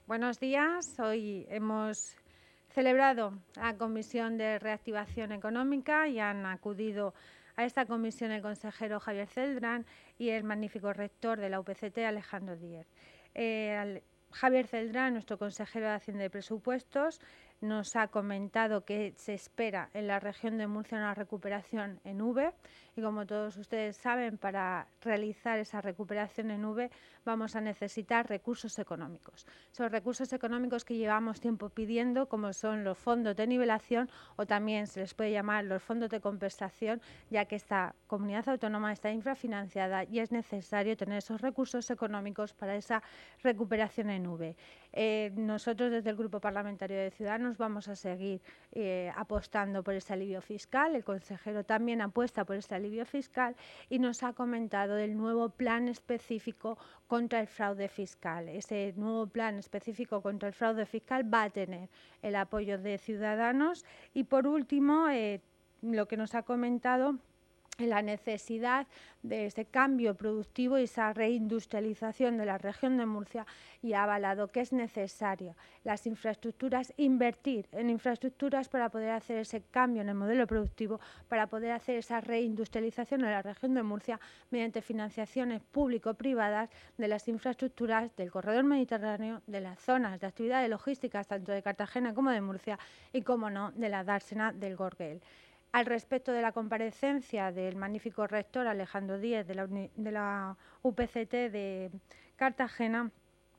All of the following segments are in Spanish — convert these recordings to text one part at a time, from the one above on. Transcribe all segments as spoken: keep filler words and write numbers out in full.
Buenos días. Hoy hemos celebrado la Comisión de Reactivación Económica y han acudido a esta comisión el consejero Javier Celdrán y el magnífico rector de la U P C T, Alejandro Díez. Eh, Javier Celdrán, nuestro consejero de Hacienda y Presupuestos, nos ha comentado que se espera en la región de Murcia una recuperación en V y, como todos ustedes saben, para realizar esa recuperación en V vamos a necesitar recursos económicos. Son recursos económicos que llevamos tiempo pidiendo, como son los fondos de nivelación o también se les puede llamar los fondos de compensación, ya que esta comunidad autónoma está infrafinanciada y es necesario tener esos recursos económicos para esa recuperación en V. Eh, nosotros desde el Grupo Parlamentario de Ciudadanos vamos a seguir eh, apostando por ese alivio fiscal. El consejero también apuesta por ese alivio fiscal y nos ha comentado del nuevo plan específico contra el fraude fiscal. Ese nuevo plan específico contra el fraude fiscal va a tener el apoyo de Ciudadanos y, por último, eh, lo que nos ha comentado la necesidad de ese cambio productivo y esa reindustrialización de la región de Murcia, y ha avalado que es necesario las infraestructuras, invertir en infraestructuras para poder hacer ese cambio en el modelo productivo, para poder hacer esa reindustrialización en la región de Murcia mediante financiaciones público-privadas de las infraestructuras del corredor mediterráneo, de las zonas de actividades logísticas tanto de Cartagena como de Murcia y, como no, de la dársena del Gorguel. Al respecto de la comparecencia del magnífico rector Alejandro Díez de la, de la U P C T de Cartagena,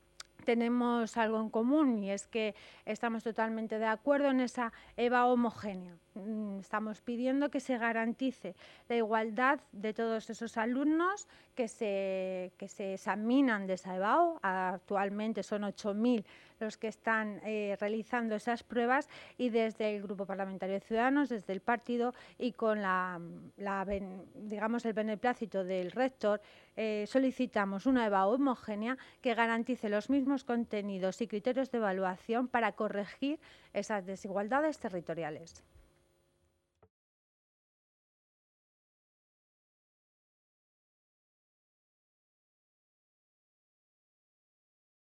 tenemos algo en común y es que estamos totalmente de acuerdo en esa E B A homogénea. Estamos pidiendo que se garantice la igualdad de todos esos alumnos que se, que se examinan de esa E B A O. Actualmente son ocho mil los que están eh, realizando esas pruebas y desde el Grupo Parlamentario de Ciudadanos, desde el partido y con la, la, digamos, el beneplácito del rector, eh, solicitamos una E B A O homogénea que garantice los mismos contenidos y criterios de evaluación para corregir esas desigualdades territoriales.